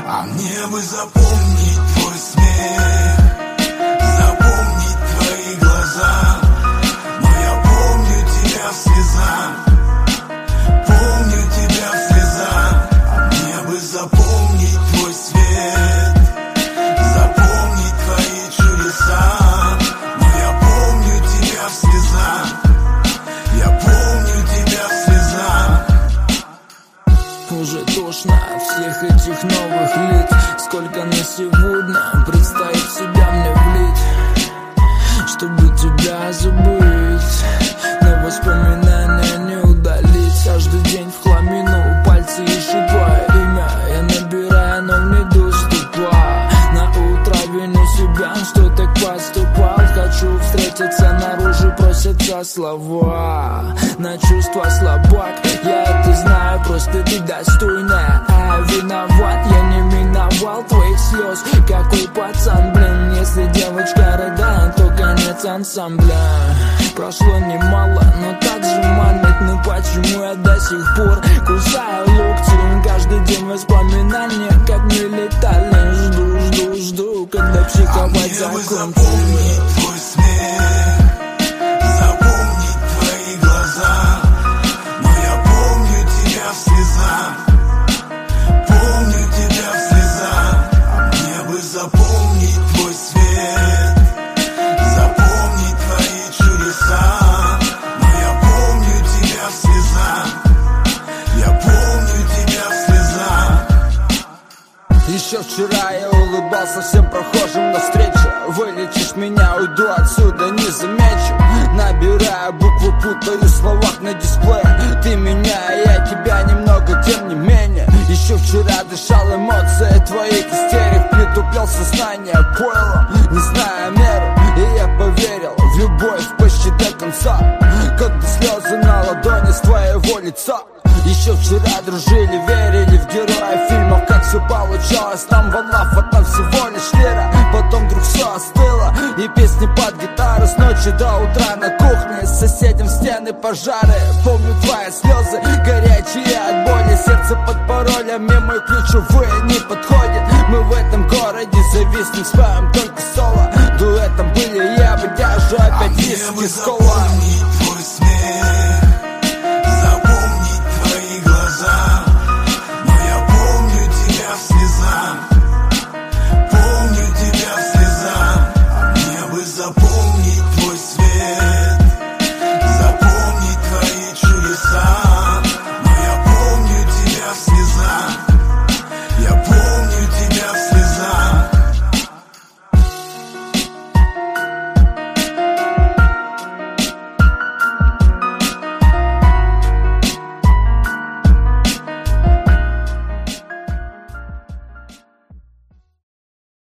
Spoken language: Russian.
А мне бы запомнить твой смех, запомнить твои глаза. Но я помню тебя в слезах, помню тебя в слезах. А мне бы запомнить твой свет, запомнить твои чудеса. Но я помню тебя в слезах, я помню тебя в слезах. Уже тошно от всех этих новых лиц. Сколько на сегодня предстоит в себя мне влить, чтобы тебя забыть, но воспоминания не удалить. Каждый день в хламину пальцы ищут твое имя. Я набираю, но мне доступа. На утро виню себя, что так поступал. Хочу встретиться наружу, просятся слова. На чувства слабак, я это знаю, просто ты достойная. А виноват, я не миновал твоих слез. Какой пацан, блин, если девочка рыдает, то конец ансамбля. Прошло немало, но так же манит. Ну почему я до сих пор кусаю локти? Каждый день воспоминания, как мы летали. Жду, когда психовать закончится. Твой смех, запомнить твои глаза. Но я помню тебя в слезах, помню тебя в слезах. А мне бы запомнить твой свет, запомнить твои чудеса. Но я помню тебя в слезах, я помню тебя в слезах. Еще вчера я улыбался всем прохожим навстречу. Вылечишь меня, уйду отсюда, не замечу. Набираю буквы, путаю в словах на дисплее. Ты меня, я тебя немного, тем не менее. Еще вчера дышал эмоции твоих истерик, притуплял сознание пойлом, не зная меру. И я поверил в любовь почти до конца, когда слезы на ладони с твоего лица. Еще вчера дружили, верили в героя фильмов, как все получалось нам в лав, а там всего лишь лира. Потом вдруг все остыло, и песни под гитару с ночи до утра на кухне. С соседям в стены пожары, помню твои слезы, горячие от боли. Сердце под паролями, мой ключ, увы, не подходит. Мы в этом городе зависнем, спаем только соло. Дуэтом были я бы держу опять виски с кола. Твой смех, запомнить твои глаза. Но я помню тебя в слезах, помню тебя в слезах. А мне бы запомнить твой свет, запомнить твои чудеса. Но я помню тебя в слезах, я помню